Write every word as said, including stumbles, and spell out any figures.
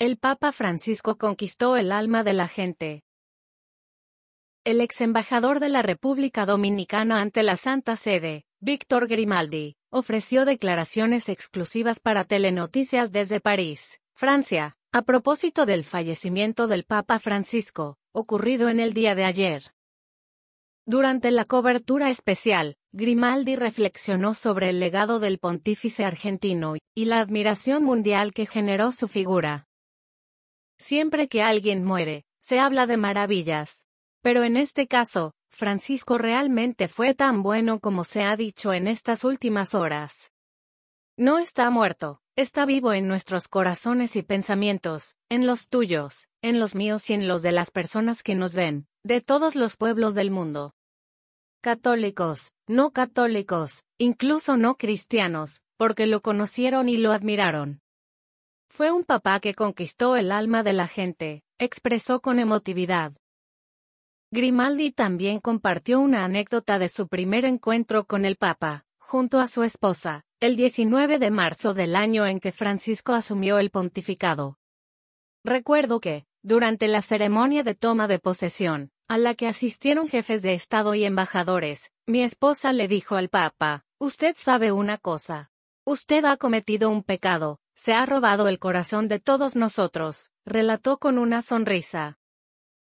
El Papa Francisco conquistó el alma de la gente. El ex embajador de la República Dominicana ante la Santa Sede, Víctor Grimaldi, ofreció declaraciones exclusivas para Telenoticias desde París, Francia, a propósito del fallecimiento del Papa Francisco, ocurrido en el día de ayer. Durante la cobertura especial, Grimaldi reflexionó sobre el legado del pontífice argentino y la admiración mundial que generó su figura. Siempre que alguien muere, se habla de maravillas. Pero en este caso, Francisco realmente fue tan bueno como se ha dicho en estas últimas horas. No está muerto, está vivo en nuestros corazones y pensamientos, en los tuyos, en los míos y en los de las personas que nos ven, de todos los pueblos del mundo. Católicos, no católicos, incluso no cristianos, porque lo conocieron y lo admiraron. Fue un papá que conquistó el alma de la gente, expresó con emotividad. Grimaldi también compartió una anécdota de su primer encuentro con el Papa, junto a su esposa, el diecinueve de marzo del año en que Francisco asumió el pontificado. Recuerdo que, durante la ceremonia de toma de posesión, a la que asistieron jefes de Estado y embajadores, mi esposa le dijo al Papa, «Usted sabe una cosa. Usted ha cometido un pecado, se ha robado el corazón de todos nosotros», relató con una sonrisa.